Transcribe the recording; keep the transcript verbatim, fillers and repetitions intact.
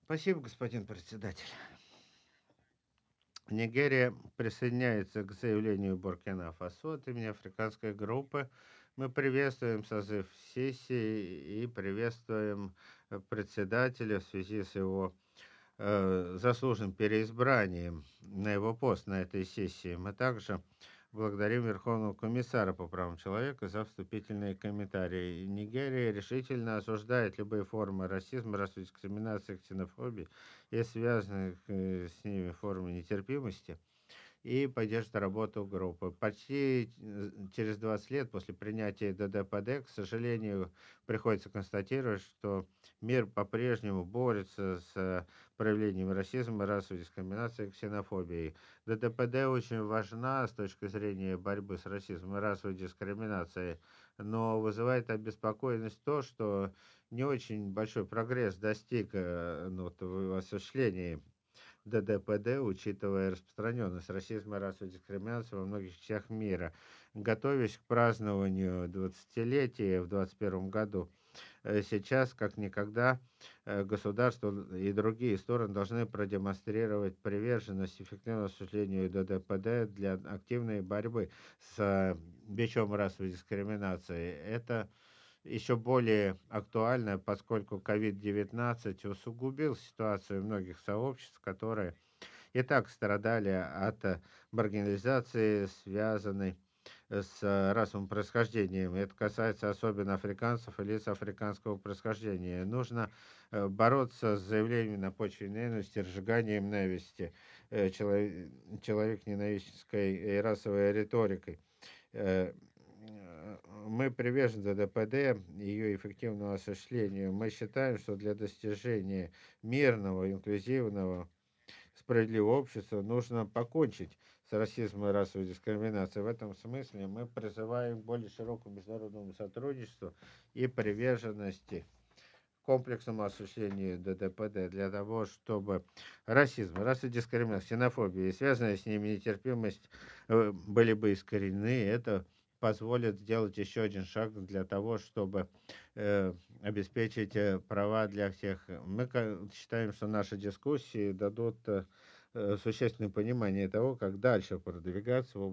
Спасибо, господин председатель. Нигерия присоединяется к заявлению Буркина-Фасо от имени африканской группы. Мы приветствуем созыв сессии и приветствуем э, председателя в связи с его э, заслуженным переизбранием на его пост на этой сессии. Мы также благодарим Верховного комиссара по правам человека за вступительные комментарии. Нигерия решительно осуждает любые формы расизма, расовой дискриминации, ксенофобии и связанных э, с ними формы нетерпимости и поддержит работу группы. Почти э, через двадцать лет после принятия Д Д П Д, к сожалению, приходится констатировать, что мир по-прежнему борется с э, проявлениями расизма, расовой дискриминации и ксенофобии. Д Д П Д очень важна с точки зрения борьбы с расизмом и расовой дискриминацией, но вызывает обеспокоенность то, что не очень большой прогресс достиг э, ну, вот в осуществлении Д Д П Д, учитывая распространенность расизма и расовой дискриминации во многих частях мира. Готовясь к празднованию двадцатилетия в двадцать первом году, э, сейчас, как никогда, э, государство и другие стороны должны продемонстрировать приверженность эффективному осуществлению Д Д П Д для активной борьбы с э, бичом расовой дискриминации. Это еще более актуально, поскольку ковид девятнадцать усугубил ситуацию многих сообществ, которые и так страдали от э, маргинализации, связанной э, с э, расовым происхождением. Это касается особенно африканцев и лиц африканского происхождения. Нужно э, бороться с заявлениями на почве ненависти, разжиганием ненависти, э, чело- человек-ненавистской и расовой риторикой. Э, э, Мы привержены Д Д П Д, ее эффективному осуществлению. Мы считаем, что для достижения мирного, инклюзивного, справедливого общества нужно покончить с расизмом и расовой дискриминацией. В этом смысле мы призываем к более широкому международному сотрудничеству и приверженности комплексному осуществлению Д Д П Д для того, чтобы расизм, расовая дискриминация, ксенофобия и связанная с ними нетерпимость э, были бы искореneны. Это позволит сделать еще один шаг для того, чтобы э, обеспечить э, права для всех. Мы ка- считаем, что наши дискуссии дадут э, э, существенное понимание того, как дальше продвигаться в